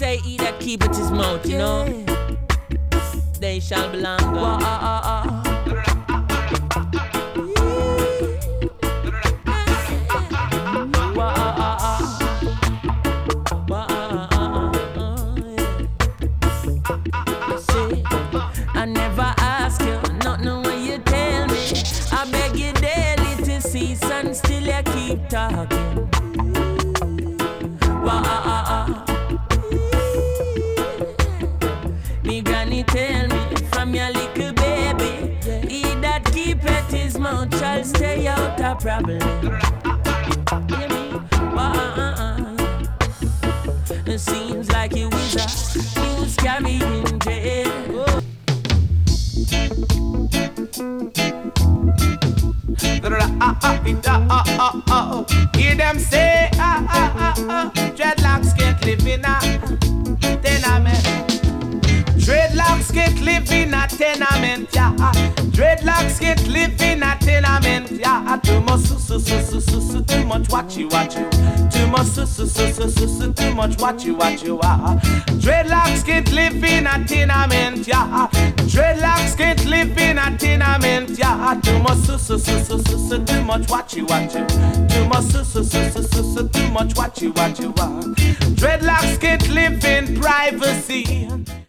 say he that keepeth his mouth, you know, they shall belong God. I never ask you, nothing when you tell me. I beg you daily to cease and still you keep talking. Me granny tell me from your little baby, he that keepeth his mouth shall stay out of problem. Hear me? It seems like you was carrying jail. Hear them say, dreadlocks can't live in a tenement. Dreadlocks can't live in a tenement, yeah. Dreadlocks can't live in a tenement, yeah. Too much too much watch you. Too much too much watch you. Dreadlocks can't live in a tenement, yeah. Dreadlocks can't live in a tenement, yeah. Too much too much watch you. Too much too much watch you. Dreadlocks can't live in privacy.